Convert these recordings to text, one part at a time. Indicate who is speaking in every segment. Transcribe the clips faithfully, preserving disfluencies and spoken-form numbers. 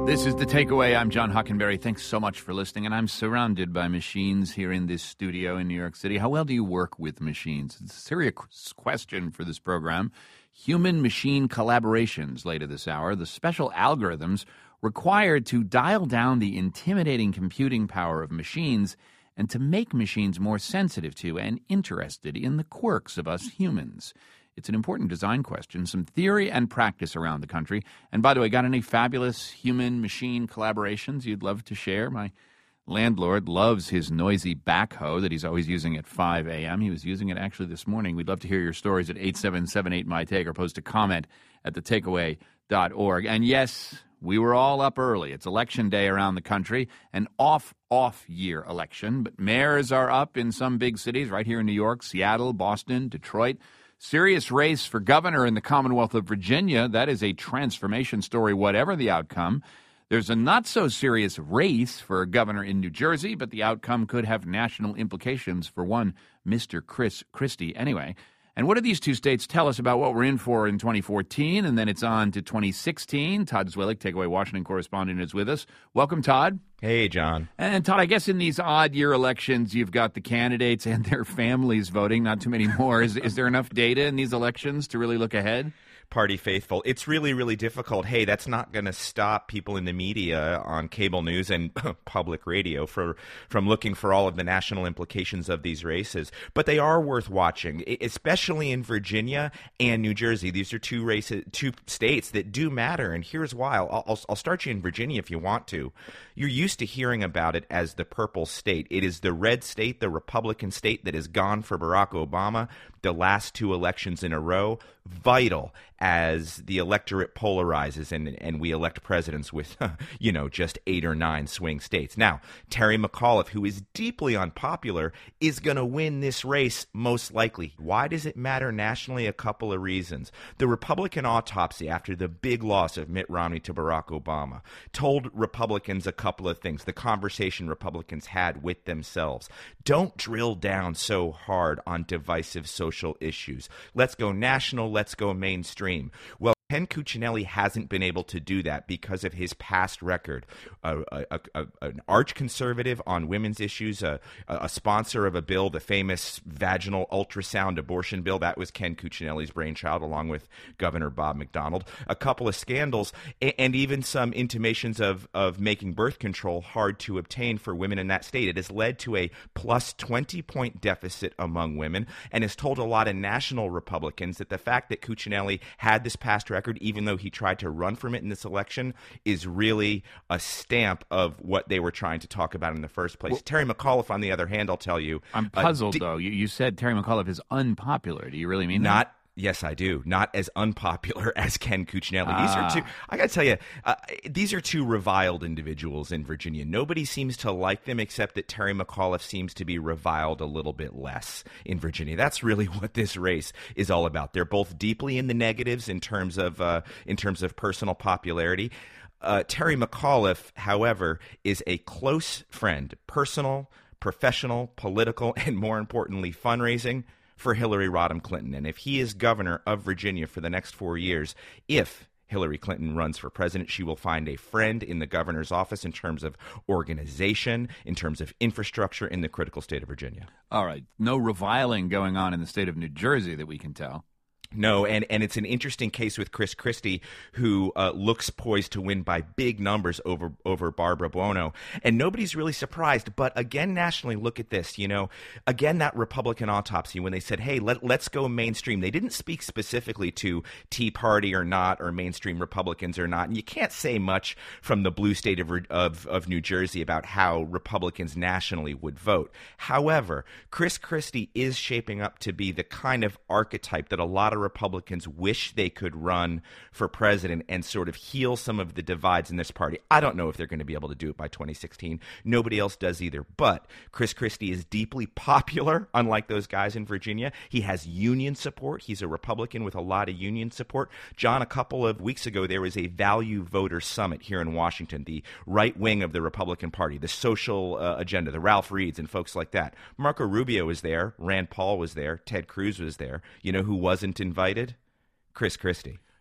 Speaker 1: This is The Takeaway. I'm John Hockenberry. Thanks so much for listening. And I'm surrounded by machines here in this studio in New York City. How well do you work with machines? It's a serious question for this program. Human-machine collaborations later this hour. The special algorithms required to dial down the intimidating computing power of machines and to make machines more sensitive to and interested in the quirks of us humans. It's an important design question, some theory and practice around the country. And by the way, got any fabulous human-machine collaborations you'd love to share? My landlord loves his noisy backhoe that he's always using at five a.m. He was using it actually this morning. We'd love to hear your stories at eight seven seven eight, M Y T A K E or post a comment at the takeaway dot org. And yes, we were all up early. It's election day around the country, an off, off-year election. But mayors are up in some big cities, right here in New York, Seattle, Boston, Detroit. Serious race for governor in the Commonwealth of Virginia. That is a transformation story, whatever the outcome. There's a not-so-serious race for governor in New Jersey, but the outcome could have national implications for one Mister Chris Christie anyway. And what do these two states tell us about what we're in for in twenty fourteen? And then it's on to twenty sixteen. Todd Zwillich, Takeaway Washington correspondent, is with us. Welcome, Todd.
Speaker 2: Hey, John.
Speaker 1: And Todd, I guess in these odd-year elections, you've got the candidates and their families voting, not too many more. Is, is there enough data in these elections to really look ahead?
Speaker 2: Party faithful. It's really, really difficult. Hey, that's not going to stop people in the media on cable news and public radio for, from looking for all of the national implications of these races. But they are worth watching, especially in Virginia and New Jersey. These are two races, two states that do matter. And here's why. I'll, I'll, I'll start you in Virginia if you want to. You're used to hearing about it as the purple state. It is the red state, the Republican state that has gone for Barack Obama the last two elections in a row. Vital as the electorate polarizes and and we elect presidents with, you know, just eight or nine swing states. Now, Terry McAuliffe, who is deeply unpopular, is going to win this race most likely. Why does it matter nationally? A couple of reasons. The Republican autopsy after the big loss of Mitt Romney to Barack Obama told Republicans a couple of things. The conversation Republicans had with themselves. Don't drill down so hard on divisive social issues. Let's go national. Let's go mainstream. Well, Ken Cuccinelli hasn't been able to do that because of his past record. Uh, a, a, an arch-conservative on women's issues, a, a sponsor of a bill, the famous vaginal ultrasound abortion bill, that was Ken Cuccinelli's brainchild, along with Governor Bob McDonnell. A couple of scandals, and even some intimations of, of making birth control hard to obtain for women in that state. It has led to a plus twenty-point deficit among women, and has told a lot of national Republicans that the fact that Cuccinelli had this past record, even though he tried to run from it in this election, is really a stamp of what they were trying to talk about in the first place. Well, Terry McAuliffe, on the other hand, I'll tell you.
Speaker 1: I'm puzzled,
Speaker 2: uh, d-
Speaker 1: though. You, you said Terry McAuliffe is unpopular. Do you really mean
Speaker 2: not,
Speaker 1: that?
Speaker 2: Yes, I do. Not as unpopular as Ken Cuccinelli.
Speaker 1: Ah.
Speaker 2: These are two, I got to tell you, uh, these are two reviled individuals in Virginia. Nobody seems to like them except that Terry McAuliffe seems to be reviled a little bit less in Virginia. That's really what this race is all about. They're both deeply in the negatives in terms of uh, in terms of personal popularity. Uh, Terry McAuliffe, however, is a close friend, personal, professional, political, and more importantly, fundraising for Hillary Rodham Clinton. And if he is governor of Virginia for the next four years, if Hillary Clinton runs for president, she will find a friend in the governor's office in terms of organization, in terms of infrastructure in the critical state of Virginia.
Speaker 1: All right. No reviling going on in the state of New Jersey that we can tell.
Speaker 2: No, and, and it's an interesting case with Chris Christie, who uh, looks poised to win by big numbers over over Barbara Buono. And nobody's really surprised. But again, nationally, look at this. You know, again, that Republican autopsy, when they said, hey, let, let's go mainstream, they didn't speak specifically to Tea Party or not, or mainstream Republicans or not. And you can't say much from the blue state of, of, of New Jersey about how Republicans nationally would vote. However, Chris Christie is shaping up to be the kind of archetype that a lot of Republicans wish they could run for president and sort of heal some of the divides in this party. I don't know if they're going to be able to do it by twenty sixteen. Nobody else does either. But Chris Christie is deeply popular, unlike those guys in Virginia. He has union support. He's a Republican with a lot of union support. John, a couple of weeks ago, there was a value voter summit here in Washington, the right wing of the Republican Party, the social uh, agenda, the Ralph Reeds and folks like that. Marco Rubio was there. Rand Paul was there. Ted Cruz was there. You know who wasn't invited? Chris Christie.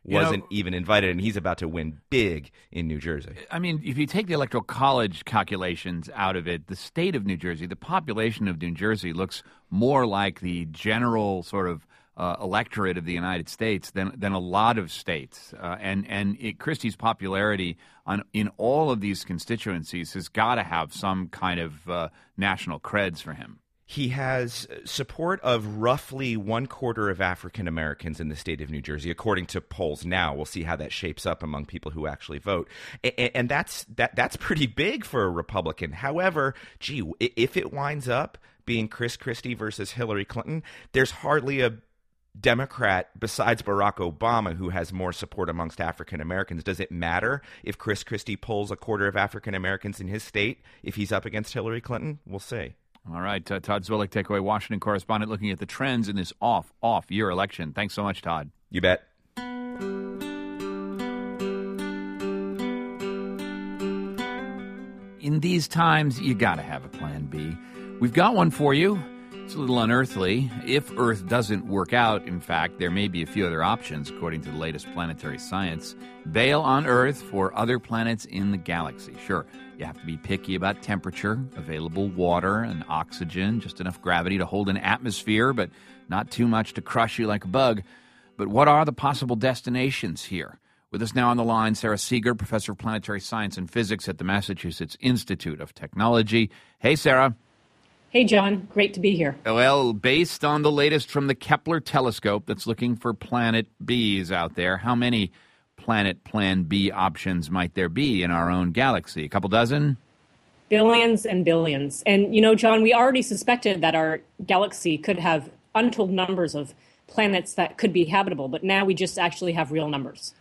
Speaker 2: wasn't
Speaker 1: you know,
Speaker 2: even invited, and he's about to win big in New Jersey.
Speaker 1: I mean, if you take the Electoral College calculations out of it, the state of New Jersey, the population of New Jersey looks more like the general sort of uh, electorate of the United States than than a lot of states. Uh, and and it, Christie's popularity on in all of these constituencies has got to have some kind of uh, national creds for him.
Speaker 2: He has support of roughly one quarter of African Americans in the state of New Jersey, according to polls now. We'll see how that shapes up among people who actually vote. And, and that's that that's pretty big for a Republican. However, gee, if it winds up being Chris Christie versus Hillary Clinton, there's hardly a Democrat besides Barack Obama who has more support amongst African Americans. Does it matter if Chris Christie polls a quarter of African Americans in his state if he's up against Hillary Clinton? We'll see.
Speaker 1: All right, uh, Todd Zwillich, Takeaway Washington correspondent, looking at the trends in this off, off-year election. Thanks so much, Todd.
Speaker 2: You bet.
Speaker 1: In these times, you got to have a plan B. We've got one for you. It's a little unearthly. If Earth doesn't work out, in fact, there may be a few other options, according to the latest planetary science. Bail on Earth for other planets in the galaxy. Sure, you have to be picky about temperature, available water and oxygen, just enough gravity to hold an atmosphere, but not too much to crush you like a bug. But what are the possible destinations here? With us now on the line, Sara Seager, professor of planetary science and physics at the Massachusetts Institute of Technology. Hey, Sarah.
Speaker 3: Hey, John. Great to be here.
Speaker 1: Well, based on the latest from the Kepler telescope that's looking for planet Bs out there, how many planet plan B options might there be in our own galaxy? A couple dozen?
Speaker 3: Billions and billions. And, you know, John, we already suspected that our galaxy could have untold numbers of planets that could be habitable, but now we just actually have real numbers.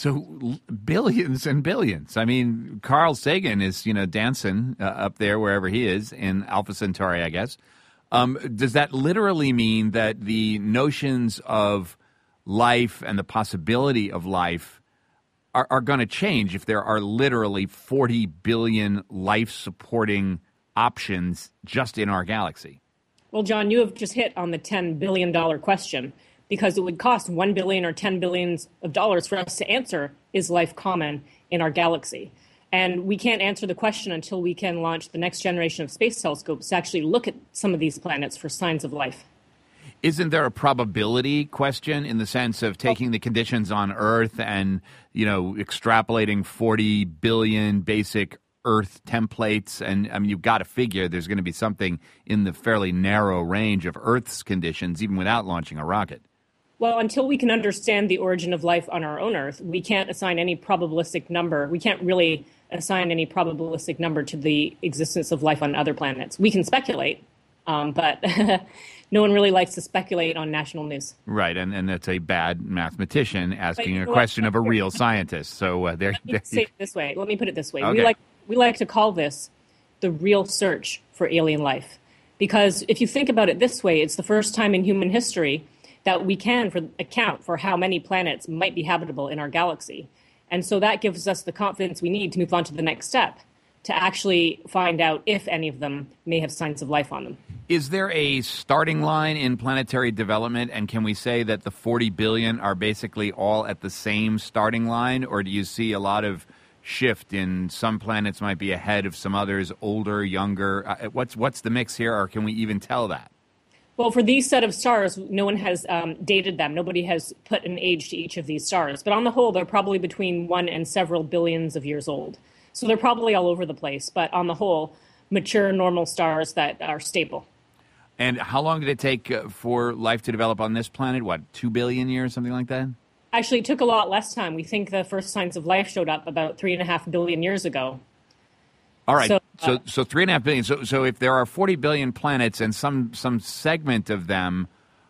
Speaker 1: So billions and billions. I mean, Carl Sagan is, you know, dancing uh, up there wherever he is in Alpha Centauri, I guess. Um, does that literally mean that the notions of life and the possibility of life are, are going to change if there are literally forty billion life-supporting options just in our galaxy?
Speaker 3: Well, John, you have just hit on the ten billion dollars question, because it would cost one billion dollars or ten billion dollars of dollars for us to answer, is life common in our galaxy? And we can't answer the question until we can launch the next generation of space telescopes to actually look at some of these planets for signs of life.
Speaker 1: Isn't there a probability question in the sense of taking the conditions on Earth and, you know, extrapolating forty billion basic Earth templates? And I mean, you've got to figure there's going to be something in the fairly narrow range of Earth's conditions, even without launching a rocket.
Speaker 3: Well, until we can understand the origin of life on our own Earth, we can't assign any probabilistic number. We can't really assign any probabilistic number to the existence of life on other planets. We can speculate, um, but no one really likes to speculate on national news.
Speaker 1: Right, and, and that's a bad mathematician asking
Speaker 3: but,
Speaker 1: a question of a real scientist. So uh, there.
Speaker 3: Let me say it this way. Let me put it this way.
Speaker 1: Okay.
Speaker 3: We like we like to call this the real search for alien life, because if you think about it this way, it's the first time in human history that we can for, account for how many planets might be habitable in our galaxy. And so that gives us the confidence we need to move on to the next step, to actually find out if any of them may have signs of life on them.
Speaker 1: Is there a starting line in planetary development, and can we say that the forty billion are basically all at the same starting line, or do you see a lot of shift in some planets might be ahead of some others, older, younger? Uh, what's, what's the mix here, or can we even tell that?
Speaker 3: Well, for these set of stars, no one has um, dated them. Nobody has put an age to each of these stars. But on the whole, they're probably between one and several billions of years old. So they're probably all over the place. But on the whole, mature, normal stars that are stable.
Speaker 1: And how long did it take uh, for life to develop on this planet? What, two billion years, something like that?
Speaker 3: Actually, it took a lot less time. We think the first signs of life showed up about three and a half billion years ago.
Speaker 1: All right,
Speaker 3: so
Speaker 1: so,
Speaker 3: uh,
Speaker 1: so three and a half billion. So, so if there are forty billion planets and some some segment of them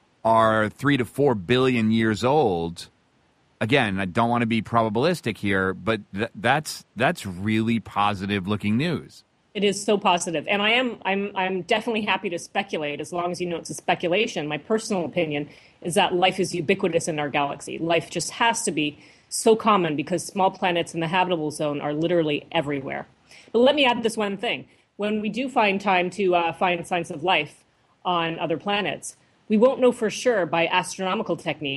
Speaker 1: are three to four billion years old, again, I don't want to be probabilistic here, but th- that's that's really positive looking news.
Speaker 3: It is so positive, and I am I'm I'm definitely happy to speculate, as long as you know it's a speculation. My personal opinion is that life is ubiquitous in our galaxy. Life just has to be so common because small planets in the habitable zone are literally everywhere. But let me add this one thing. When we do find time to uh, find signs of life on other planets, we won't know for sure by astronomical techniques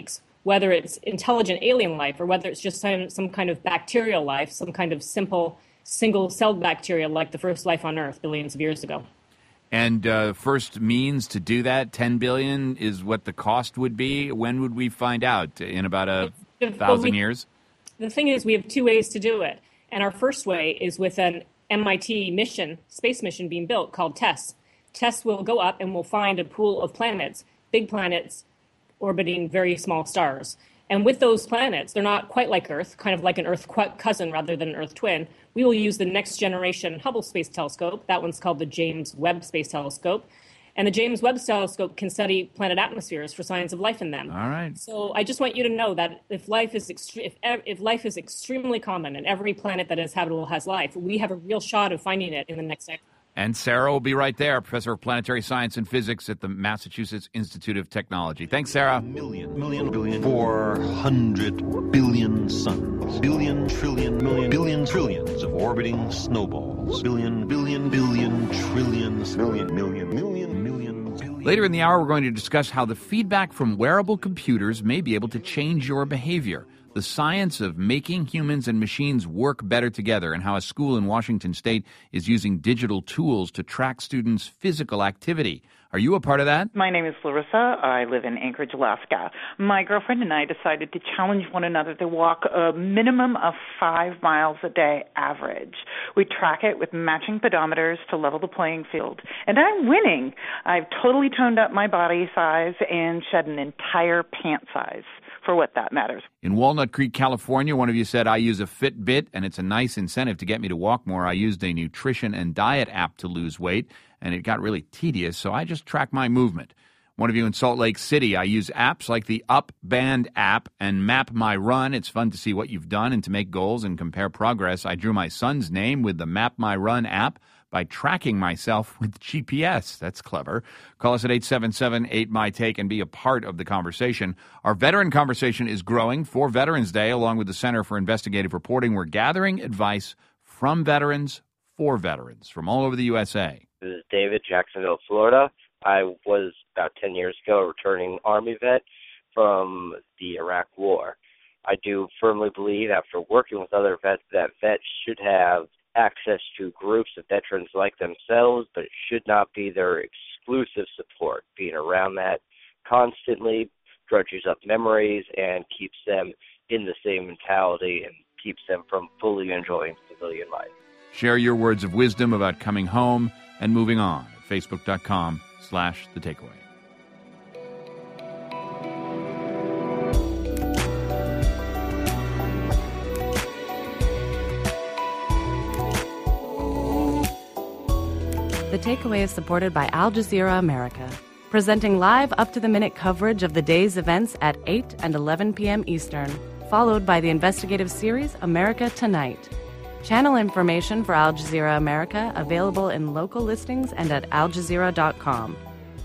Speaker 3: whether it's intelligent alien life or whether it's just some, some kind of bacterial life, some kind of simple single-celled bacteria like the first life on Earth billions of years ago.
Speaker 1: And uh, first means to do that, ten billion dollars is what the cost would be. When would we find out? In about a
Speaker 3: well,
Speaker 1: thousand
Speaker 3: we,
Speaker 1: years?
Speaker 3: The thing is, we have two ways to do it. And our first way is with an M I T mission, space mission being built called TESS. TESS will go up and will find a pool of planets, big planets, orbiting very small stars. And with those planets, they're not quite like Earth, kind of like an Earth cousin rather than an Earth twin. We will use the next generation Hubble Space Telescope. That one's called the James Webb Space Telescope. And the James Webb Telescope can study planet atmospheres for signs of life in them.
Speaker 1: All right.
Speaker 3: So I just want you to know that if life is extre- if, if life is extremely common and every planet that is habitable has life, we have a real shot of finding it in the next decade.
Speaker 1: And Sarah will be right there, Professor of Planetary Science and Physics at the Massachusetts Institute of Technology. Thanks, Sarah.
Speaker 4: Million, million, billion, four hundred billion suns, billion, trillion, million, billion, trillions of orbiting snowballs, billion, billion, billion, trillions, million, million, million, million, billion.
Speaker 1: Later in the hour, we're going to discuss how the feedback from wearable computers may be able to change your behavior. The science of making humans and machines work better together, and how a school in Washington State is using digital tools to track students' physical activity. Are you a part of that?
Speaker 5: My name is Larissa. I live in Anchorage, Alaska. My girlfriend and I decided to challenge one another to walk a minimum of five miles a day average. We track it with matching pedometers to level the playing field. And I'm winning. I've totally toned up my body size and shed an entire pant size, for what that matters.
Speaker 1: In Walnut Creek, California, one of you said, I use a Fitbit, and it's a nice incentive to get me to walk more. I used a nutrition and diet app to lose weight, and it got really tedious, so I just track my movement. One of you in Salt Lake City, I use apps like the Up Band app and Map My Run. It's fun to see what you've done and to make goals and compare progress. I drew my son's name with the Map My Run app by tracking myself with G P S. That's clever. Call us at eight seven seven, eight M Y T A K E and be a part of the conversation. Our veteran conversation is growing for Veterans Day. Along with the Center for Investigative Reporting, we're gathering advice from veterans for veterans from all over the U S A.
Speaker 6: This is David, Jacksonville, Florida. I was about ten years ago a returning Army vet from the Iraq War. I do firmly believe, after working with other vets, that vets should have access to groups of veterans like themselves, but it should not be their exclusive support. Being around that constantly drudges up memories and keeps them in the same mentality and keeps them from fully enjoying civilian life.
Speaker 1: Share your words of wisdom about coming home and moving on at facebook.com slash the takeaway.
Speaker 7: The Takeaway is supported by Al Jazeera America, presenting live up-to-the-minute coverage of the day's events at eight and eleven p.m. Eastern, followed by the investigative series America Tonight. Channel information for Al Jazeera America available in local listings and at al jazeera dot com.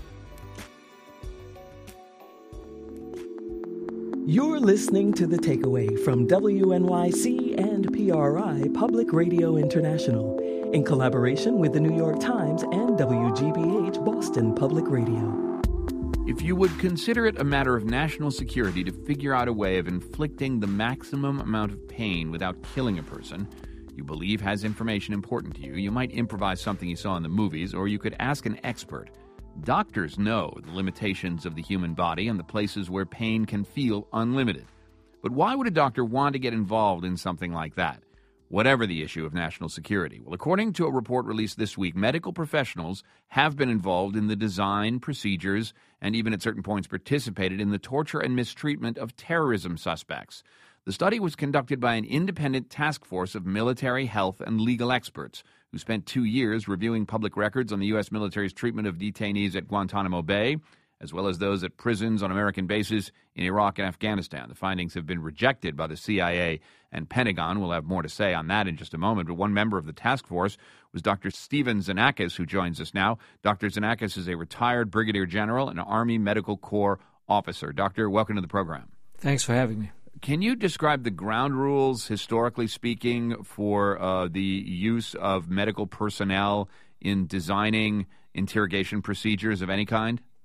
Speaker 8: You're listening to The Takeaway from W N Y C and P R I Public Radio International, in collaboration with the New York Times and W G B H Boston Public Radio.
Speaker 1: If you would consider it a matter of national security to figure out a way of inflicting the maximum amount of pain without killing a person you believe has information important to you, you might improvise something you saw in the movies, or you could ask an expert. Doctors know the limitations of the human body and the places where pain can feel unlimited. But why would a doctor want to get involved in something like that, whatever the issue of national security? Well, according to a report released this week, medical professionals have been involved in the design, procedures, and even at certain points participated in the torture and mistreatment of terrorism suspects. The study was conducted by an independent task force of military, health, and legal experts who spent two years reviewing public records on the U S military's treatment of detainees at Guantanamo Bay, as well as those at prisons on American bases in Iraq and Afghanistan. The findings have been rejected by the C I A and Pentagon. We'll have more to say on that in just a moment. But one member of the task force was Doctor Stephen Xenakis, who joins us now. Doctor Xenakis is a retired brigadier general and Army Medical Corps officer. Doctor, welcome to the program.
Speaker 9: Thanks for having me.
Speaker 1: Can you describe the ground rules, historically speaking, for uh, the use of medical personnel in designing interrogation procedures of any kind?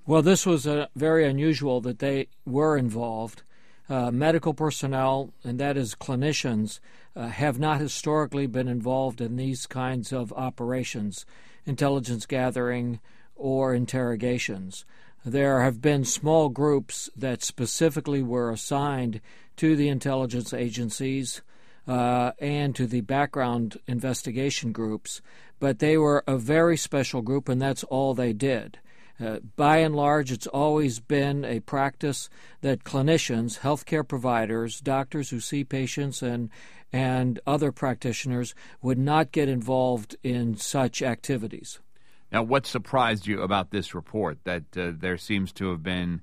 Speaker 9: Well, this was uh, very unusual that they were involved. Uh, medical personnel, and that is clinicians, uh, have not historically been involved in these kinds of operations, intelligence gathering or interrogations. There have been small groups that specifically were assigned to the intelligence agencies uh, and to the background investigation groups, but they were a very special group, and that's all they did. Uh, by and large, it's always been a practice that clinicians, healthcare providers, doctors who see patients and and other practitioners would not get involved in such activities.
Speaker 1: Now, what surprised you about this report, that uh, there seems to have been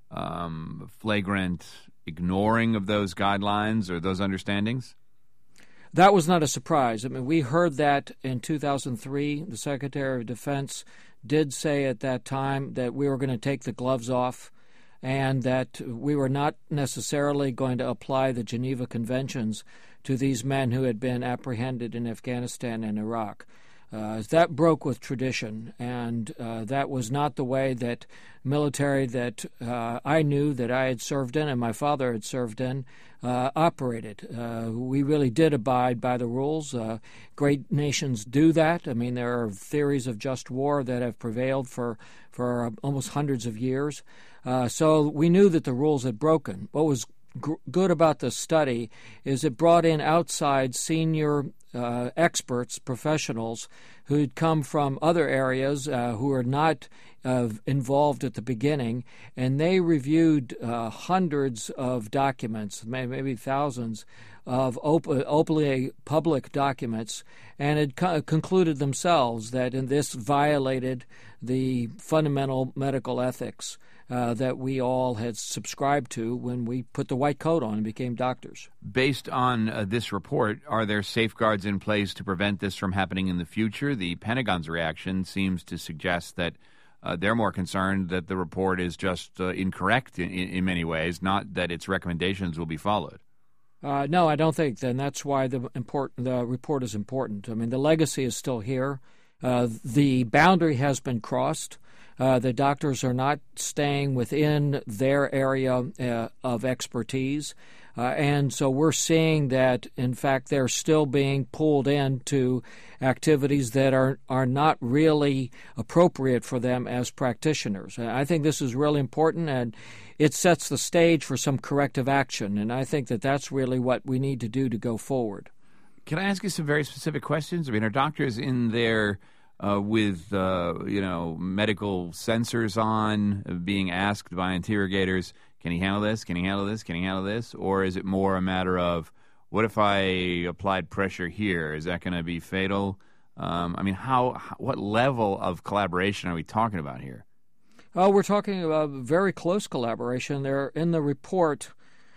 Speaker 1: um, flagrant ignoring of those guidelines or those understandings?
Speaker 9: That was not a surprise. I mean, we heard that in two thousand three. The Secretary of Defense did say at that time that we were going to take the gloves off and that we were not necessarily going to apply the Geneva Conventions to these men who had been apprehended in Afghanistan and Iraq. Uh, that broke with tradition, and uh, that was not the way that military that uh, I knew that I had served in and my father had served in uh, operated. Uh, we really did abide by the rules. Uh, great nations do that. I mean, there are theories of just war that have prevailed for, for almost hundreds of years. Uh, so we knew that the rules had broken. What was g- good about the study is it brought in outside senior Uh, experts, professionals who'd come from other areas uh, who are not uh, involved at the beginning, and they reviewed uh, hundreds of documents, maybe thousands of op- openly public documents, and had co- concluded themselves that in this violated the fundamental medical ethics Uh, that we all had subscribed to when we put the white coat on and became doctors.
Speaker 1: Based on uh, this report, are there safeguards in place to prevent this from happening in the future? The Pentagon's reaction seems to suggest that uh, they're more concerned that the report is just uh, incorrect in, in many ways, not that its recommendations will be followed.
Speaker 9: Uh, no, I don't think. Then that's why the important the report is important. I mean, the legacy is still here. Uh, the boundary has been crossed. Uh, the doctors are not staying within their area uh, of expertise. Uh, and so we're seeing that, in fact, they're still being pulled into activities that are, are not really appropriate for them as practitioners. I think this is really important, and it sets the stage for some corrective action. And I think that that's really what we need to do to go forward.
Speaker 1: Can I ask you some very specific questions? I mean, are doctors in there Uh, with, uh, you know, medical sensors on, uh, being asked by interrogators, can he handle this, can he handle this, can he handle this? Or is it more a matter of, what if I applied pressure here? Is that going to be fatal? Um, I mean, how, how, what level of collaboration are we talking about here?
Speaker 9: Oh, we're talking about very close collaboration. There in the report,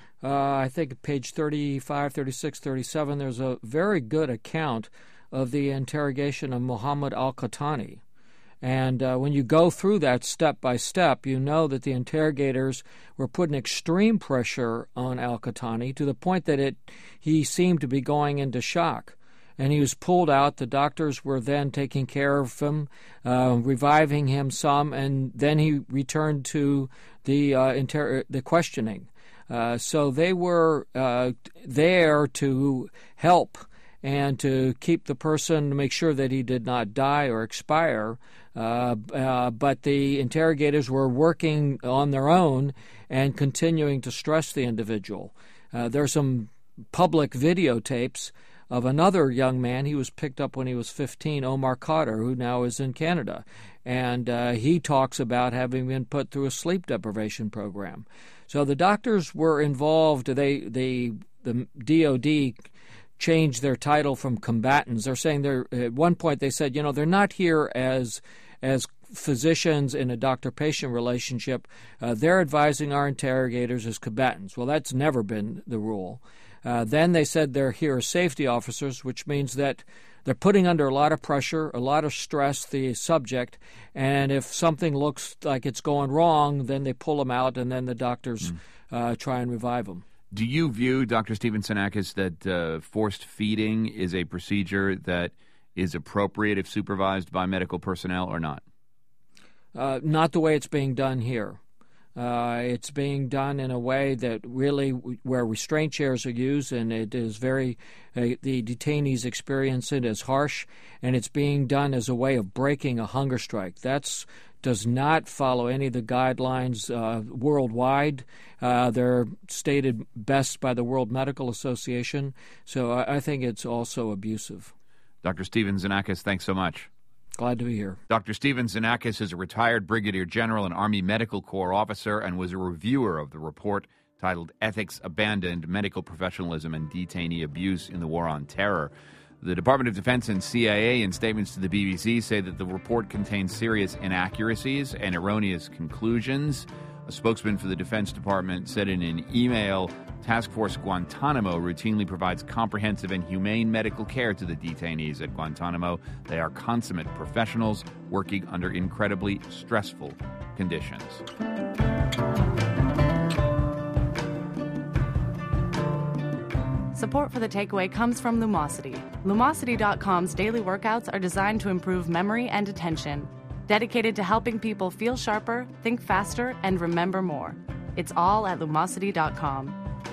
Speaker 9: uh, I think page thirty-five, thirty-six, thirty-seven, there's a very good account of the interrogation of Mohammed al-Qahtani. And uh, when you go through that step by step, you know that the interrogators were putting extreme pressure on al-Qahtani to the point that it he seemed to be going into shock. And he was pulled out. The doctors were then taking care of him, uh, reviving him some, and then he returned to the uh, inter- the questioning. Uh, so they were uh, there to help and to keep the person, to make sure that he did not die or expire. Uh, uh, but the interrogators were working on their own and continuing to stress the individual. Uh, there are some public videotapes of another young man. He was picked up when he was fifteen, Omar Khadr, who now is in Canada. And uh, he talks about having been put through a sleep deprivation program. So the doctors were involved. They, they, the D O D changed their title from combatants. They're saying they're, at one point they said, you know, they're not here as as physicians in a doctor-patient relationship. Uh, they're advising our interrogators as combatants. Well, that's never been the rule. Uh, then they said they're here as safety officers, which means that they're putting under a lot of pressure, a lot of stress, the subject, and if something looks like it's going wrong, then they pull them out, and then the doctors mm. uh, try and revive them.
Speaker 1: Do you view, Doctor Stephen Sinakis, that uh, forced feeding is a procedure that is appropriate if supervised by medical personnel or not?
Speaker 9: uh, not the way it's being done here. Uh, it's being done in a way that really where restraint chairs are used, and it is very uh, the detainees experience it as harsh, and it's being done as a way of breaking a hunger strike. That's does not follow any of the guidelines uh, worldwide. Uh, they're stated best by the World Medical Association, so I, I think it's also abusive.
Speaker 1: Doctor Stephen Xenakis, thanks so much.
Speaker 9: Glad to be here.
Speaker 1: Doctor Stephen Xenakis is a retired Brigadier General and Army Medical Corps officer and was a reviewer of the report titled Ethics Abandoned, Medical Professionalism and Detainee Abuse in the War on Terror. The Department of Defense and C I A, in statements to the B B C, say that the report contains serious inaccuracies and erroneous conclusions. A spokesman for the Defense Department said in an email, Task Force Guantanamo routinely provides comprehensive and humane medical care to the detainees at Guantanamo. They are consummate professionals working under incredibly stressful conditions.
Speaker 7: Support for The Takeaway comes from Lumosity. Lumosity dot com's daily workouts are designed to improve memory and attention, dedicated to helping people feel sharper, think faster, and remember more. It's all at Lumosity dot com.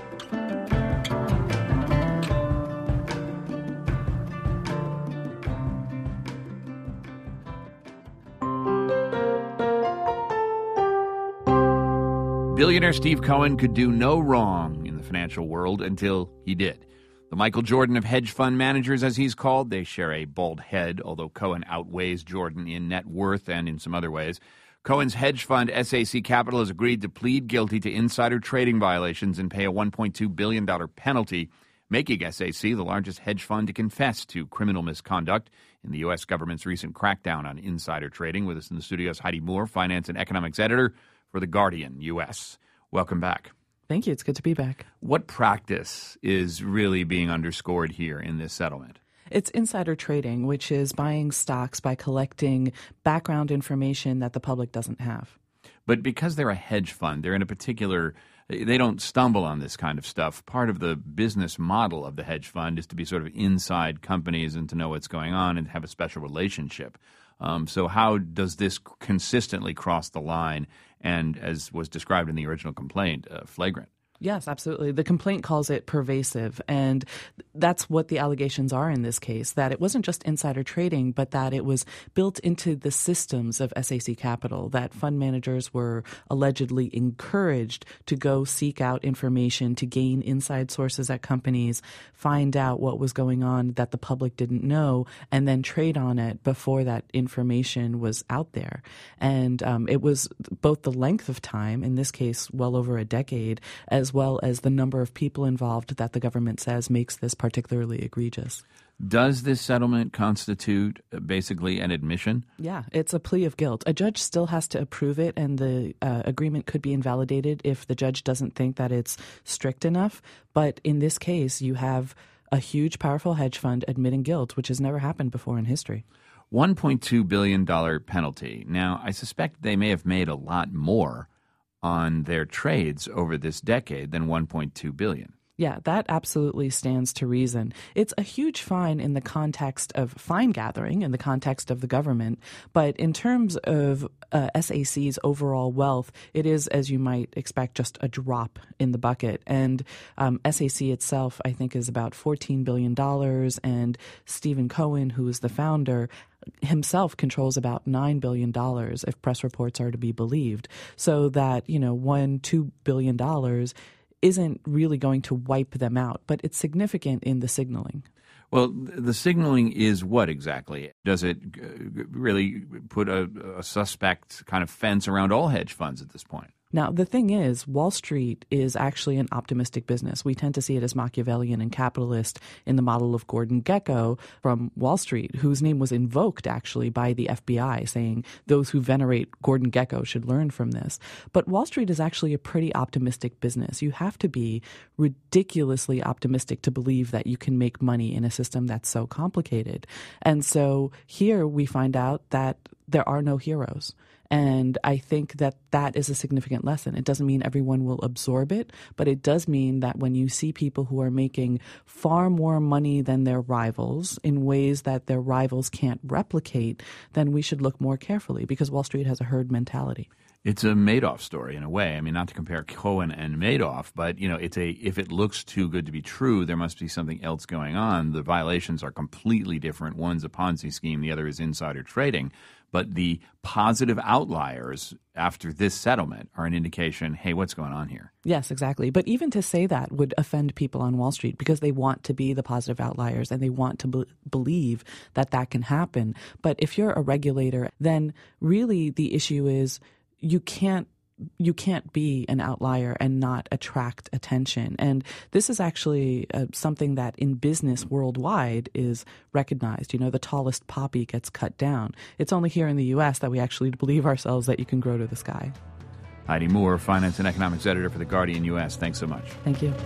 Speaker 1: Billionaire Steve Cohen could do no wrong in the financial world until he did. The Michael Jordan of hedge fund managers, as he's called, they share a bald head, although Cohen outweighs Jordan in net worth and in some other ways. Cohen's hedge fund, S A C Capital, has agreed to plead guilty to insider trading violations and pay a one point two billion dollars penalty, making S A C the largest hedge fund to confess to criminal misconduct in the U S government's recent crackdown on insider trading. With us in the studio is Heidi Moore, finance and economics editor for The Guardian U S. Welcome back.
Speaker 10: Thank you. It's good to be back.
Speaker 1: What practice is really being underscored here in this settlement?
Speaker 10: It's insider trading, which is buying stocks by collecting background information that the public doesn't have.
Speaker 1: But because they're a hedge fund, they're in a particular – they don't stumble on this kind of stuff. Part of the business model of the hedge fund is to be sort of inside companies and to know what's going on and have a special relationship. Um, so how does this consistently cross the line and, as was described in the original complaint, uh, flagrant?
Speaker 10: Yes, absolutely. The complaint calls it pervasive, and that's what the allegations are in this case, that it wasn't just insider trading, but that it was built into the systems of S A C Capital, that fund managers were allegedly encouraged to go seek out information, to gain inside sources at companies, find out what was going on that the public didn't know, and then trade on it before that information was out there. And um, it was both the length of time, in this case well over a decade, as as well as the number of people involved that the government says makes this particularly egregious.
Speaker 1: Does this settlement constitute basically an admission?
Speaker 10: Yeah, it's a plea of guilt. A judge still has to approve it, and the uh, agreement could be invalidated if the judge doesn't think that it's strict enough. But in this case, you have a huge, powerful hedge fund admitting guilt, which has never happened before in history.
Speaker 1: one point two billion dollars penalty. Now, I suspect they may have made a lot more on their trades over this decade than one point two billion dollars.
Speaker 10: Yeah, that absolutely stands to reason. It's a huge fine in the context of fine gathering, in the context of the government. But in terms of uh, S A C's overall wealth, it is, as you might expect, just a drop in the bucket. And um, S A C itself, I think, is about fourteen billion dollars. And Stephen Cohen, who is the founder, himself controls about nine billion dollars, if press reports are to be believed. So that, you know, one, two billion dollars isn't really going to wipe them out, but it's significant in the signaling.
Speaker 1: Well, the signaling is what exactly? Does it really put a, a suspect kind of fence around all hedge funds at this point?
Speaker 10: Now, the thing is, Wall Street is actually an optimistic business. We tend to see it as Machiavellian and capitalist in the model of Gordon Gekko from Wall Street, whose name was invoked actually by the F B I, saying those who venerate Gordon Gekko should learn from this. But Wall Street is actually a pretty optimistic business. You have to be ridiculously optimistic to believe that you can make money in a system that's so complicated. And so here we find out that there are no heroes. And I think that that is a significant lesson. It doesn't mean everyone will absorb it, but it does mean that when you see people who are making far more money than their rivals in ways that their rivals can't replicate, then we should look more carefully, because Wall Street has a herd mentality.
Speaker 1: It's a Madoff story in a way. I mean, not to compare Cohen and Madoff, but you know, it's a if it looks too good to be true, there must be something else going on. The violations are completely different. One's a Ponzi scheme, the other is insider trading. But the positive outliers after this settlement are an indication, hey, what's going on here?
Speaker 10: Yes, exactly. But even to say that would offend people on Wall Street, because they want to be the positive outliers and they want to be- believe that that can happen. But if you're a regulator, then really the issue is you can't you can't be an outlier and not attract attention. And this is actually uh, something that in business worldwide is recognized. You know, the tallest poppy gets cut down. It's only here in the U S that we actually believe ourselves that you can grow to the sky.
Speaker 1: Heidi Moore, Finance and Economics Editor for The Guardian U S. Thanks so much.
Speaker 10: Thank you.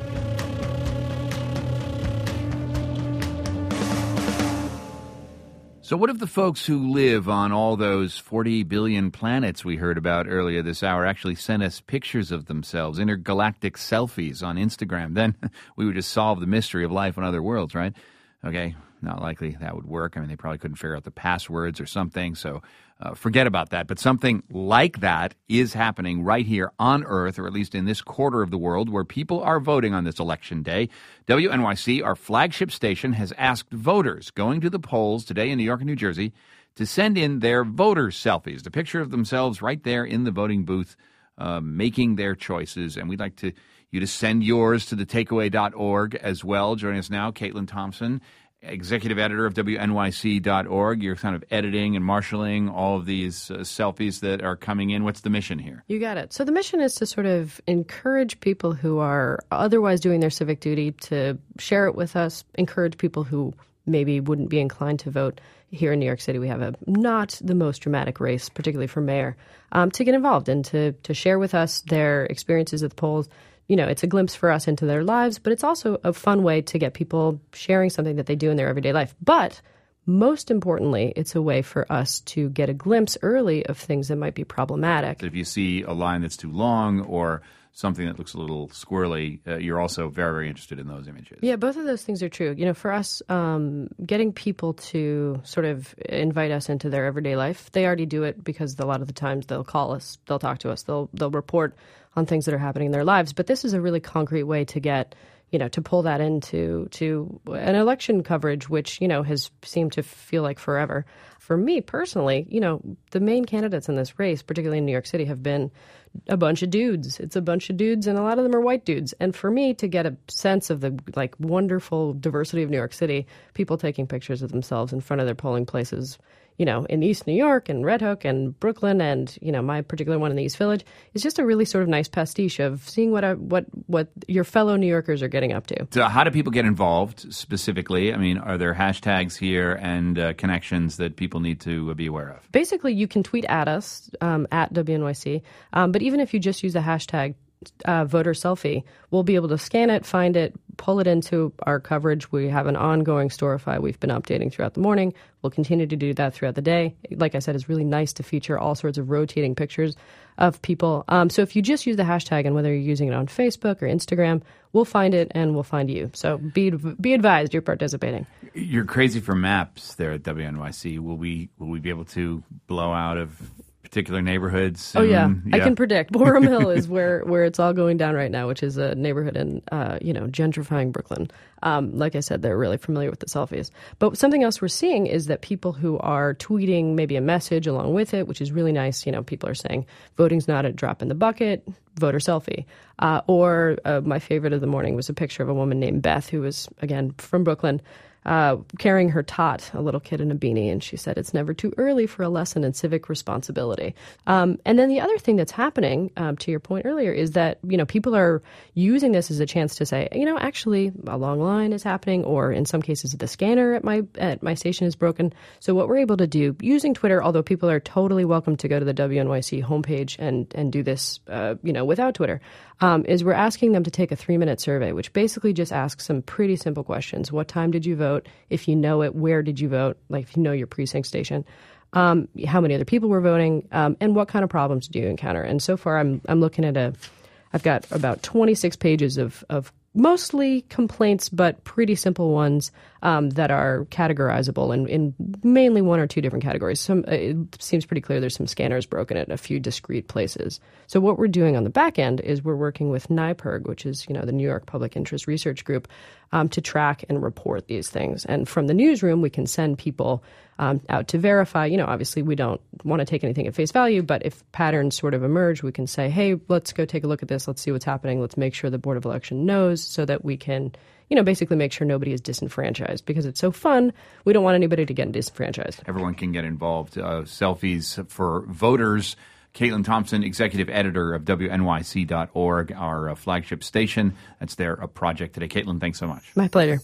Speaker 1: So what if the folks who live on all those forty billion planets we heard about earlier this hour actually sent us pictures of themselves, intergalactic selfies on Instagram? Then we would just solve the mystery of life on other worlds, right? Okay, not likely that would work. I mean, they probably couldn't figure out the passwords or something, so uh, forget about that. But something like that is happening right here on Earth, or at least in this quarter of the world where people are voting on this election day. W N Y C, our flagship station, has asked voters going to the polls today in New York and New Jersey to send in their voter selfies, the picture of themselves right there in the voting booth, uh, making their choices. And we'd like to you to send yours to the takeaway dot org as well. Joining us now, Caitlin Thompson, executive editor of W N Y C dot org. You're kind of editing and marshaling all of these uh, selfies that are coming in. What's the mission here?
Speaker 11: You got it. So the mission is to sort of encourage people who are otherwise doing their civic duty to share it with us, encourage people who maybe wouldn't be inclined to vote. Here in New York City, we have a not the most dramatic race, particularly for mayor, um, to get involved and to, to share with us their experiences at the polls. You know, it's a glimpse for us into their lives, but it's also a fun way to get people sharing something that they do in their everyday life. But most importantly, it's a way for us to get a glimpse early of things that might be problematic.
Speaker 1: If you see a line that's too long or something that looks a little squirrely, uh, you're also very, very interested in those images.
Speaker 11: Yeah, both of those things are true. You know, for us, um, getting people to sort of invite us into their everyday life, they already do it because a lot of the times they'll call us, they'll talk to us, they'll they'll report on things that are happening in their lives. But this is a really concrete way to get, you know, to pull that into to an election coverage, which, you know, has seemed to feel like forever. For me personally, you know, the main candidates in this race, particularly in New York City, have been a bunch of dudes. It's a bunch of dudes, and a lot of them are white dudes. And for me to get a sense of the like wonderful diversity of New York City, people taking pictures of themselves in front of their polling places, you know, in East New York and Red Hook and Brooklyn and, you know, my particular one in the East Village, is just a really sort of nice pastiche of seeing what I, what what your fellow New Yorkers are getting up to.
Speaker 1: So how do people get involved specifically? I mean, are there hashtags here and uh, connections that people need to be aware of?
Speaker 11: Basically, you can tweet at us, um, at W N Y C, um, but even if you just use the hashtag Uh, voter selfie, we'll be able to scan it, find it, pull it into our coverage. We have an ongoing Storify we've been updating throughout the morning. We'll continue to do that throughout the day. Like I said, it's really nice to feature all sorts of rotating pictures of people. Um, so if you just use the hashtag, and whether you're using it on Facebook or Instagram, we'll find it and we'll find you. So be be advised you're participating.
Speaker 1: You're crazy for maps there at W N Y C. Will we will we be able to blow out of particular neighborhoods?
Speaker 11: Oh, yeah.
Speaker 1: yeah.
Speaker 11: I can predict. Borum Hill is where, where it's all going down right now, which is a neighborhood in, uh, you know, gentrifying Brooklyn. Um, like I said, they're really familiar with the selfies. But something else we're seeing is that people who are tweeting maybe a message along with it, which is really nice. You know, people are saying voting's not a drop in the bucket, voter selfie. Uh, or uh, my favorite of the morning was a picture of a woman named Beth, who was, again, from Brooklyn, Uh, carrying her tot, a little kid in a beanie, and she said it's never too early for a lesson in civic responsibility. Um, and then the other thing that's happening, um, to your point earlier, is that, you know, people are using this as a chance to say, you know, actually a long line is happening, or in some cases the scanner at my at my station is broken. So what we're able to do using Twitter, although people are totally welcome to go to the W N Y C homepage and and do this, uh, you know, without Twitter, um, is we're asking them to take a three minute survey, which basically just asks some pretty simple questions. What time did you vote? If you know it, where did you vote? Like if you know your precinct station. um, how many other people were voting, um, and what kind of problems do you encounter. And so far, I'm I'm looking at a, I've got about twenty-six pages of of mostly complaints, but pretty simple ones um, that are categorizable in, in mainly one or two different categories. Some it seems pretty clear there's some scanners broken at a few discrete places. So what we're doing on the back end is we're working with NYPIRG, which is you know the New York Public Interest Research Group, um, to track and report these things. And from the newsroom, we can send people um, out to verify. You know, obviously we don't want to take anything at face value, but if patterns sort of emerge, we can say, hey, let's go take a look at this. Let's see what's happening. Let's make sure the Board of Election knows so that we can, you know, basically make sure nobody is disenfranchised because it's so fun. We don't want anybody to get disenfranchised.
Speaker 1: Everyone can get involved. Uh, selfies for voters. Caitlin Thompson, executive editor of W N Y C dot org, our uh, flagship station. That's their uh, project today. Caitlin, thanks so much.
Speaker 11: My pleasure.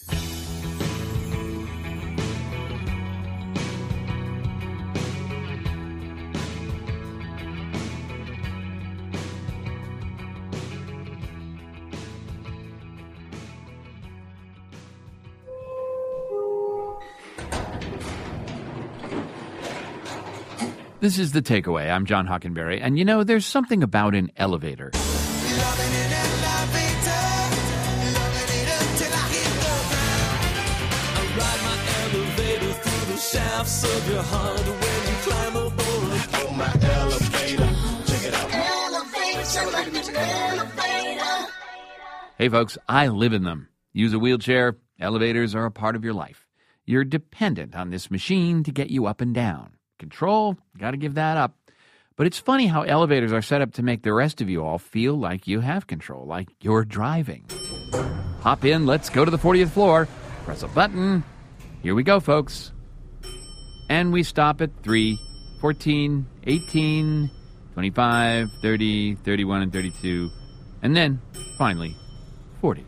Speaker 1: This is The Takeaway. I'm John Hockenberry. And, you know, there's something about an elevator. Hey, folks, I live in them. Use a wheelchair. Elevators are a part of your life. You're dependent on this machine to get you up and down. Control, got to give that up. But it's funny how elevators are set up to make the rest of you all feel like you have control, like you're driving. Hop in, let's go to the fortieth floor. Press a button. Here we go, folks. And we stop at three, fourteen, eighteen, twenty-five, thirty, thirty-one, and thirty-two. And then, finally, forty.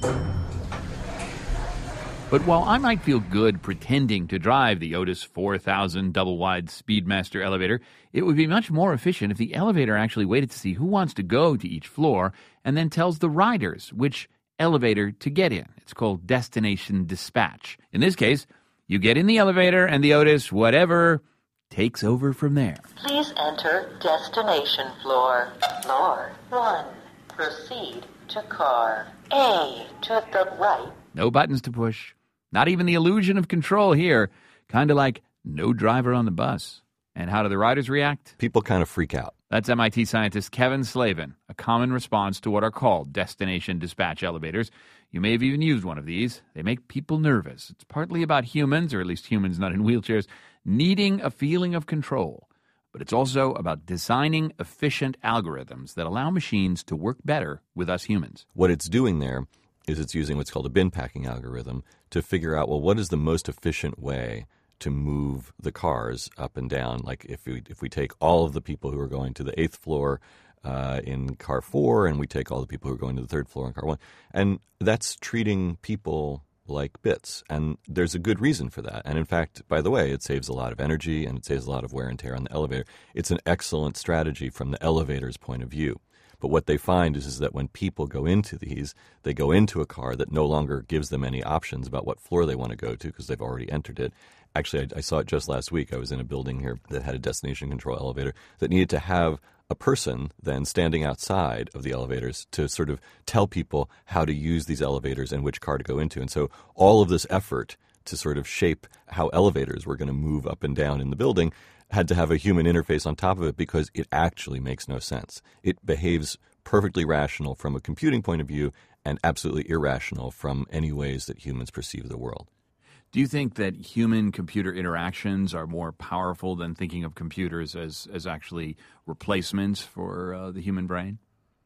Speaker 1: But while I might feel good pretending to drive the Otis four thousand double-wide Speedmaster elevator, it would be much more efficient if the elevator actually waited to see who wants to go to each floor and then tells the riders which elevator to get in. It's called destination dispatch. In this case, you get in the elevator and the Otis, whatever, takes over from there.
Speaker 12: Please enter destination floor. Floor one. Proceed to car A to the right.
Speaker 1: No buttons to push. Not even the illusion of control here. Kind of like no driver on the bus. And how do the riders react?
Speaker 13: People kind of freak out.
Speaker 1: That's M I T scientist Kevin Slavin. A common response to what are called destination dispatch elevators. You may have even used one of these. They make people nervous. It's partly about humans, or at least humans not in wheelchairs, needing a feeling of control. But it's also about designing efficient algorithms that allow machines to work better with us humans.
Speaker 13: What it's doing there is it's using what's called a bin packing algorithm to figure out, well, what is the most efficient way to move the cars up and down? Like if we if we take all of the people who are going to the eighth floor uh, in car four, and we take all the people who are going to the third floor in car one, and that's treating people like bits. And there's a good reason for that. And in fact, by the way, it saves a lot of energy and it saves a lot of wear and tear on the elevator. It's an excellent strategy from the elevator's point of view. But what they find is, is that when people go into these, they go into a car that no longer gives them any options about what floor they want to go to because they've already entered it. Actually, I, I saw it just last week. I was in a building here that had a destination control elevator that needed to have a person then standing outside of the elevators to sort of tell people how to use these elevators and which car to go into. And so all of this effort to sort of shape how elevators were going to move up and down in the building had to have a human interface on top of it because it actually makes no sense. It behaves perfectly rational from a computing point of view and absolutely irrational from any ways that humans perceive the world.
Speaker 1: Do you think that human-computer interactions are more powerful than thinking of computers as, as actually replacements for uh, the human brain?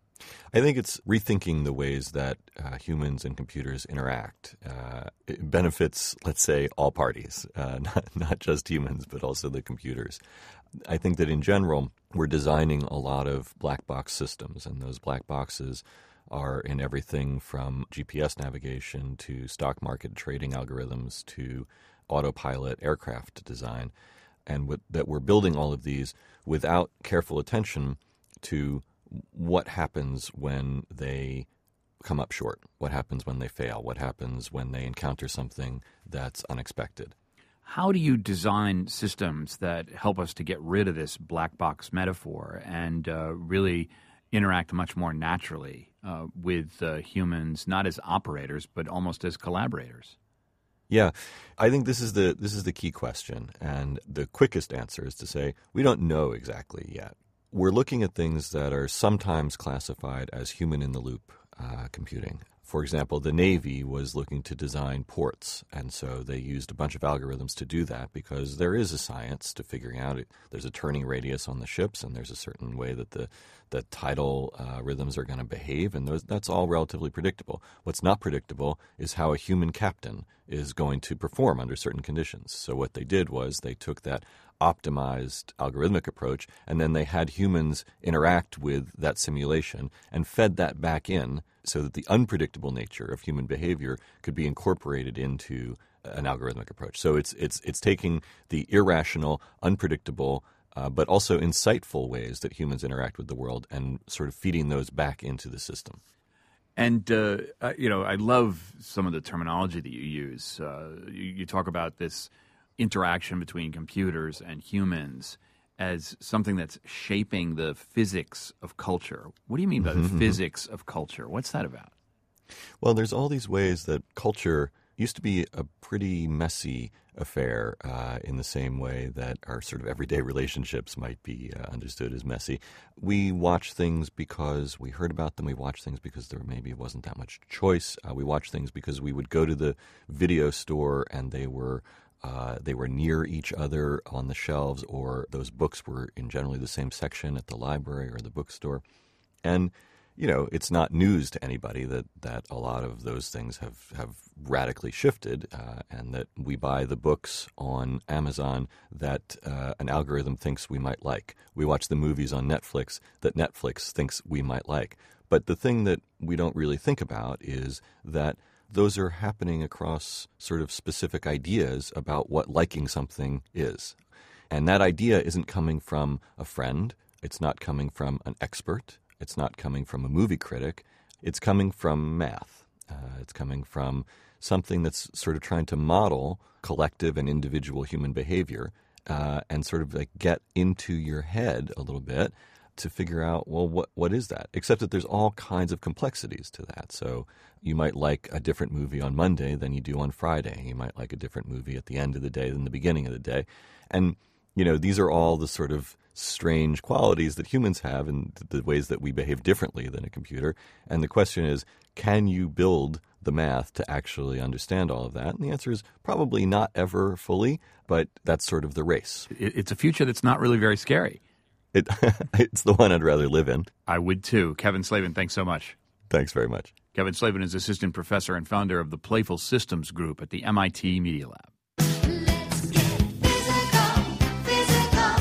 Speaker 13: I think it's rethinking the ways that uh, humans and computers interact. Uh, it benefits, let's say, all parties, uh, not, not just humans, but also the computers. I think that in general, we're designing a lot of black box systems, and those black boxes are in everything from G P S navigation to stock market trading algorithms to autopilot aircraft design, and with, that we're building all of these without careful attention to what happens when they come up short, what happens when they fail, what happens when they encounter something that's unexpected.
Speaker 1: How do you design systems that help us to get rid of this black box metaphor and uh, really interact much more naturally uh, with uh, humans, not as operators, but almost as collaborators?
Speaker 13: Yeah, I think this is the this is the key question, and the quickest answer is to say we don't know exactly yet. We're looking at things that are sometimes classified as human-in-the-loop uh, computing. For example, the Navy was looking to design ports, and so they used a bunch of algorithms to do that because there is a science to figuring out it. There's a turning radius on the ships, and there's a certain way that the, the tidal uh, rhythms are going to behave, and those, that's all relatively predictable. What's not predictable is how a human captain is going to perform under certain conditions. So what they did was they took that optimized algorithmic approach, and then they had humans interact with that simulation and fed that back in so that the unpredictable nature of human behavior could be incorporated into an algorithmic approach. So it's it's it's taking the irrational, unpredictable, uh, but also insightful ways that humans interact with the world and sort of feeding those back into the system.
Speaker 1: And, uh, uh, you know, I love some of the terminology that you use. Uh, you, you talk about this interaction between computers and humans as something that's shaping the physics of culture. What do you mean by the
Speaker 13: Mm-hmm.
Speaker 1: physics of culture? What's that about?
Speaker 13: Well, there's all these ways that culture used to be a pretty messy affair uh, in the same way that our sort of everyday relationships might be uh, understood as messy. We watch things because we heard about them. We watch things because there maybe wasn't that much choice. Uh, we watch things because we would go to the video store and they were Uh, they were near each other on the shelves, or those books were in generally the same section at the library or the bookstore. And, you know, it's not news to anybody that, that a lot of those things have, have radically shifted uh, and that we buy the books on Amazon that uh, an algorithm thinks we might like. We watch the movies on Netflix that Netflix thinks we might like. But the thing that we don't really think about is that those are happening across sort of specific ideas about what liking something is. And that idea isn't coming from a friend. It's not coming from an expert. It's not coming from a movie critic. It's coming from math. Uh, it's coming from something that's sort of trying to model collective and individual human behavior uh, and sort of like get into your head a little bit to figure out, well, what what is that? Except that there's all kinds of complexities to that. So you might like a different movie on Monday than you do on Friday. You might like a different movie at the end of the day than the beginning of the day. And, you know, these are all the sort of strange qualities that humans have and the ways that we behave differently than a computer. And the question is, can you build the math to actually understand all of that? And the answer is probably not ever fully, but that's sort of the race.
Speaker 1: It's a future that's not really very scary.
Speaker 13: It, it's the one I'd rather live in.
Speaker 1: I would too. Kevin Slavin, thanks so much.
Speaker 13: Thanks very much.
Speaker 1: Kevin Slavin is assistant professor and founder of the Playful Systems Group at the M I T Media Lab.
Speaker 14: Let's get physical, physical.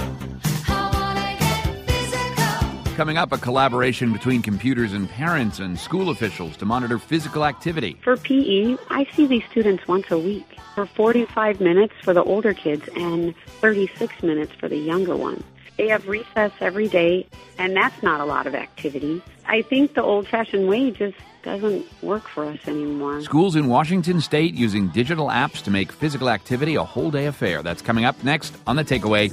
Speaker 14: I wanna get physical.
Speaker 1: Coming up, a collaboration between computers and parents and school officials to monitor physical activity.
Speaker 15: For P E, I see these students once a week for forty-five minutes for the older kids and thirty-six minutes for the younger ones. They have recess every day, and that's not a lot of activity. I think the old-fashioned way just doesn't work for us anymore.
Speaker 1: Schools in Washington State using digital apps to make physical activity a whole-day affair. That's coming up next on The Takeaway.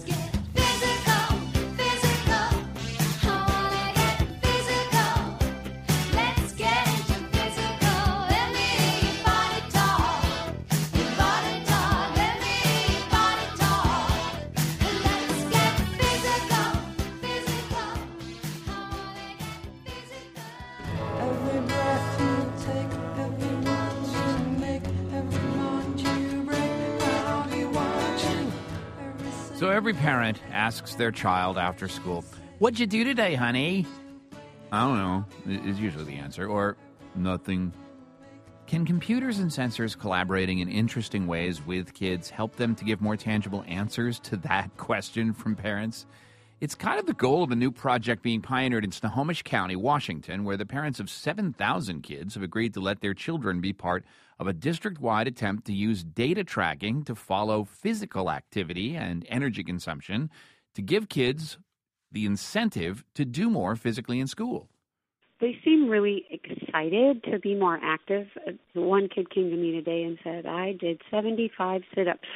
Speaker 1: So every parent asks their child after school, "What'd you do today, honey?" "I don't know," is usually the answer, or "nothing." Can computers and sensors collaborating in interesting ways with kids help them to give more tangible answers to that question from parents? It's kind of the goal of a new project being pioneered in Snohomish County, Washington, where the parents of seven thousand kids have agreed to let their children be part of a district-wide attempt to use data tracking to follow physical activity and energy consumption to give kids the incentive to do more physically in school.
Speaker 15: They seem really excited to be more active. One kid came to me today and said, "I did seventy-five sit-ups."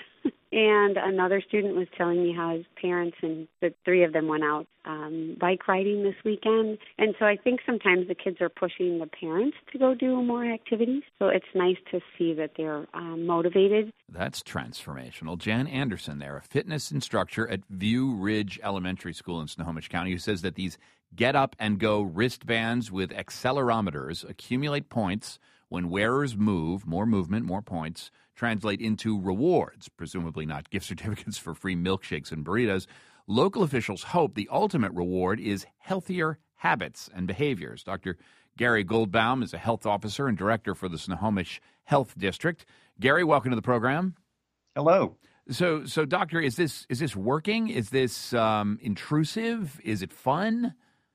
Speaker 15: And another student was telling me how his parents and the three of them went out um, bike riding this weekend. And so I think sometimes the kids are pushing the parents to go do more activities. So it's nice to see that they're um, motivated.
Speaker 1: That's transformational. Jan Anderson there, a fitness instructor at View Ridge Elementary School in Snohomish County, who says that these get-up-and-go wristbands with accelerometers accumulate points when wearers move. More movement, more points, translate into rewards, presumably not gift certificates for free milkshakes and burritos. Local officials hope the ultimate reward is healthier habits and behaviors. Doctor Gary Goldbaum is a health officer and director for the Snohomish Health District. Gary, welcome to the program.
Speaker 16: Hello.
Speaker 1: So, so doctor, is this is this working? Is this um, intrusive? Is it fun?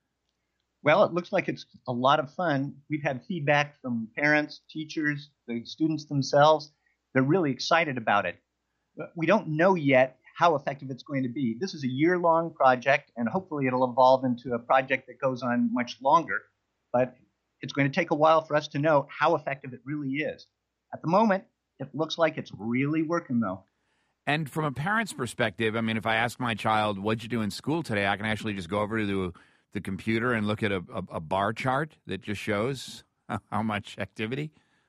Speaker 16: Well, it looks like it's a lot of fun. We've had feedback from parents, teachers, the students themselves. They're really excited about it. But we don't know yet how effective it's going to be. This is a year-long project, and hopefully it'll evolve into a project that goes on much longer. But it's going to take a while for us to know how effective it really is. At the moment, it looks like it's really working, though.
Speaker 1: And from a parent's perspective, I mean, if I ask my child, what'd you do in school today, I can actually just go over to the, the computer and look at a, a, a bar chart that just shows how much activity.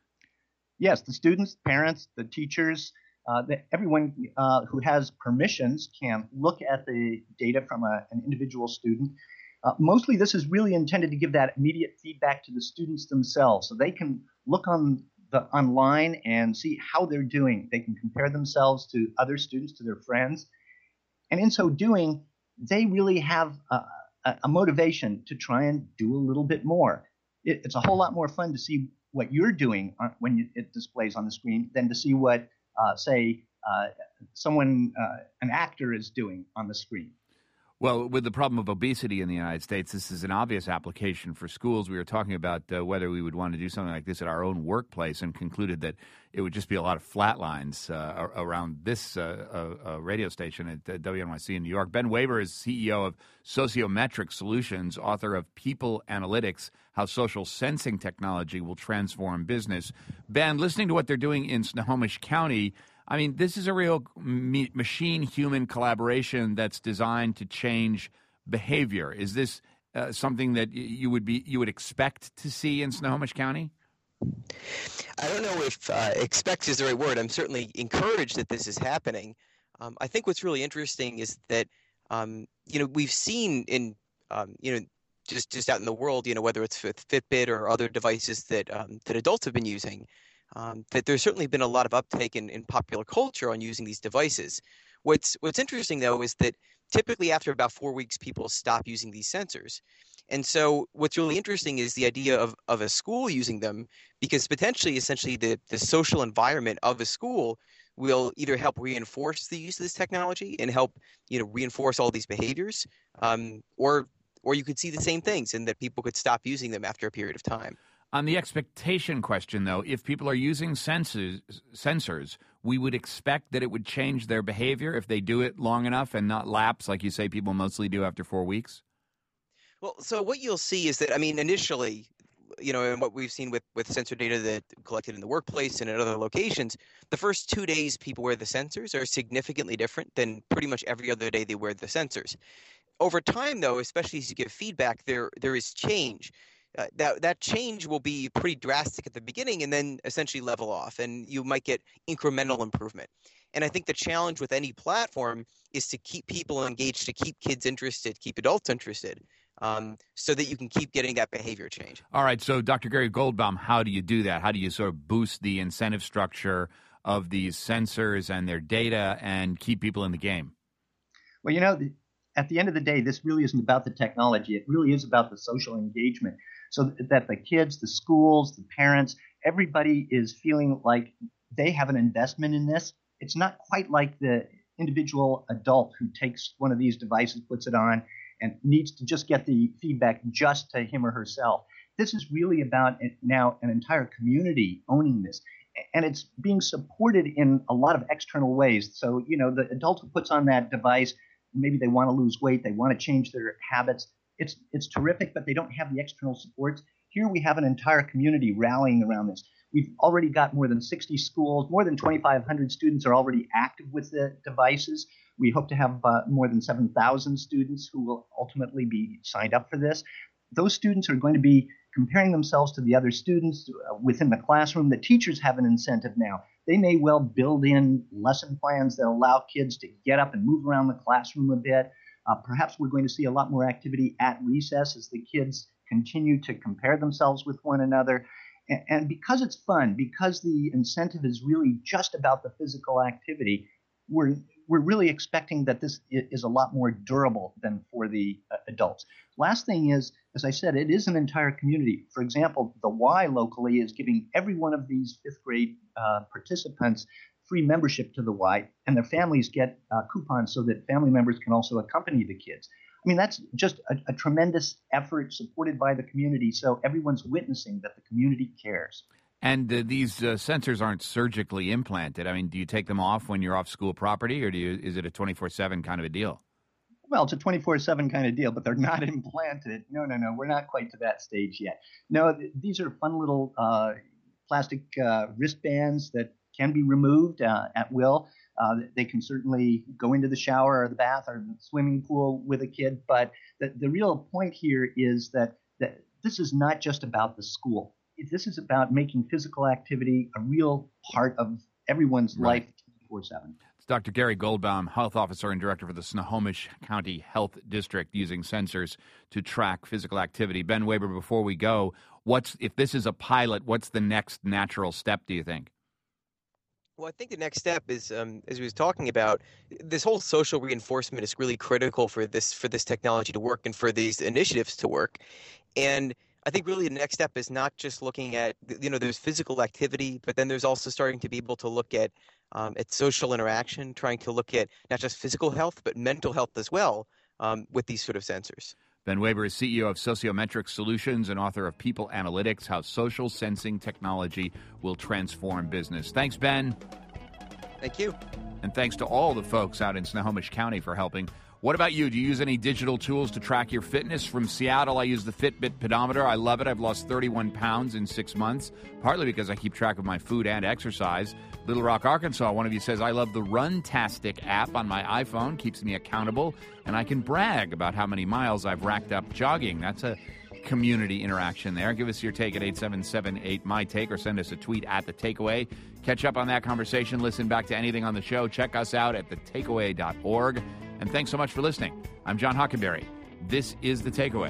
Speaker 16: Yes, the students, parents, the teachers, uh, the, everyone uh, who has permissions can look at the data from a, an individual student. Uh, mostly this is really intended to give that immediate feedback to the students themselves, so they can look on the online and see how they're doing. They can compare themselves to other students, to their friends. And in so doing, they really have a, a, a motivation to try and do a little bit more. It, it's a whole lot more fun to see what you're doing on, when you, it displays on the screen than to see what, uh, say, uh, someone, uh, an actor is doing on the screen.
Speaker 1: Well, with the problem of obesity in the United States, this is an obvious application for schools. We were talking about uh, whether we would want to do something like this at our own workplace and concluded that it would just be a lot of flat lines uh, around this uh, uh, uh, radio station at uh, W N Y C in New York. Ben Weber is C E O of Sociometric Solutions, author of People Analytics, How Social Sensing Technology Will Transform Business. Ben, listening to what they're doing in Snohomish County, I mean, this is a real me- machine-human collaboration that's designed to change behavior. Is this uh, something that you would be you would expect to see in Snohomish County?
Speaker 17: I don't know if uh, expect is the right word. I'm certainly encouraged that this is happening. Um, I think what's really interesting is that um, you know we've seen in um, you know just just out in the world, you know whether it's with Fitbit or other devices that um, that adults have been using. Um, that there's certainly been a lot of uptake in, in popular culture on using these devices. What's what's interesting, though, is that typically after about four weeks, people stop using these sensors. And so what's really interesting is the idea of, of a school using them, because potentially, essentially, the, the social environment of a school will either help reinforce the use of this technology and help you know reinforce all these behaviors, um, or or you could see the same things and that people could stop using them after a period of time.
Speaker 1: On the expectation question, though, if people are using sensors, sensors, we would expect that it would change their behavior if they do it long enough and not lapse, like you say people mostly do after four weeks?
Speaker 17: Well, so what you'll see is that, I mean, initially, you know, and what we've seen with, with sensor data that collected in the workplace and at other locations, the first two days people wear the sensors are significantly different than pretty much every other day they wear the sensors. Over time, though, especially as you give feedback, there there is change. Uh, that that change will be pretty drastic at the beginning and then essentially level off, and you might get incremental improvement. And I think the challenge with any platform is to keep people engaged, to keep kids interested, keep adults interested, um, so that you can keep getting that behavior change.
Speaker 1: All right, so Doctor Gary Goldbaum, how do you do that? How do you sort of boost the incentive structure of these sensors and their data and keep people in the game?
Speaker 16: Well, you know, at the end of the day, this really isn't about the technology. It really is about the social engagement. So that the kids, the schools, the parents, everybody is feeling like they have an investment in this. It's not quite like the individual adult who takes one of these devices, puts it on, and needs to just get the feedback just to him or herself. This is really about now an entire community owning this. And it's being supported in a lot of external ways. So, you know, the adult who puts on that device, maybe they want to lose weight, they want to change their habits. It's it's terrific, but they don't have the external supports. Here we have an entire community rallying around this. We've already got more than sixty schools, more than twenty-five hundred students are already active with the devices. We hope to have uh, more than seven thousand students who will ultimately be signed up for this. Those students are going to be comparing themselves to the other students uh, within the classroom. The teachers have an incentive now. They may well build in lesson plans that allow kids to get up and move around the classroom a bit. Uh, perhaps we're going to see a lot more activity at recess as the kids continue to compare themselves with one another. And, and because it's fun, because the incentive is really just about the physical activity, we're we're really expecting that this is a lot more durable than for the uh, adults. Last thing is, as I said, it is an entire community. For example, the Y locally is giving every one of these fifth grade uh, participants free membership to the Y, and their families get uh, coupons so that family members can also accompany the kids. I mean, that's just a, a tremendous effort supported by the community, so everyone's witnessing that the community cares.
Speaker 1: And uh, these uh, sensors aren't surgically implanted. I mean, do you take them off when you're off school property, or do you, is it a twenty-four seven kind of a deal?
Speaker 16: Well, it's a twenty-four seven kind of deal, but they're not implanted. No, no, no, we're not quite to that stage yet. No, th- these are fun little uh, plastic uh, wristbands that can be removed uh, at will. Uh, they can certainly go into the shower or the bath or the swimming pool with a kid, but the, the real point here is that, that this is not just about the school. This is about making physical activity a real part of everyone's
Speaker 1: Right.
Speaker 16: life twenty-four seven.
Speaker 1: It's Doctor Gary Goldbaum, Health Officer and Director for the Snohomish County Health District, using sensors to track physical activity. Ben Weber, before we go, what's if this is a pilot, what's the next natural step, do you think?
Speaker 17: Well, I think the next step is, um, as we was talking about, this whole social reinforcement is really critical for this for this technology to work and for these initiatives to work. And I think really the next step is not just looking at, you know, there's physical activity, but then there's also starting to be able to look at um, at social interaction, trying to look at not just physical health, but mental health as well um, with these sort of sensors.
Speaker 1: Ben Weber is C E O of Sociometric Solutions and author of People Analytics, How Social Sensing Technology Will Transform Business. Thanks, Ben.
Speaker 17: Thank you.
Speaker 1: And thanks to all the folks out in Snohomish County for helping. What about you? Do you use any digital tools to track your fitness? From Seattle, I use the Fitbit pedometer. I love it. I've lost thirty-one pounds in six months, partly because I keep track of my food and exercise. Little Rock, Arkansas, one of you says, I love the Runtastic app on my iPhone. Keeps me accountable, and I can brag about how many miles I've racked up jogging. That's a community interaction there. Give us your take at eight seven seven eight, M Y Take or send us a tweet at The Takeaway. Catch up on that conversation. Listen back to anything on the show. Check us out at the takeaway dot org. And thanks so much for listening. I'm John Hockenberry. This is The Takeaway.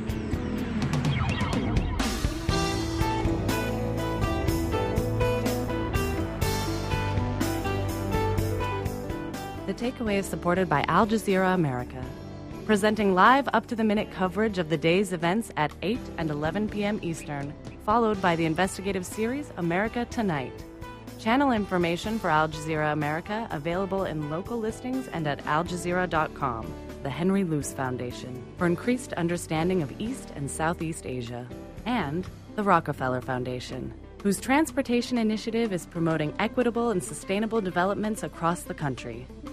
Speaker 7: The Takeaway is supported by Al Jazeera America, presenting live up-to-the-minute coverage of the day's events at eight and eleven p.m. Eastern, followed by the investigative series America Tonight. Channel information for Al Jazeera America available in local listings and at al jazeera dot com. The Henry Luce Foundation for increased understanding of East and Southeast Asia. And the Rockefeller Foundation, whose transportation initiative is promoting equitable and sustainable developments across the country.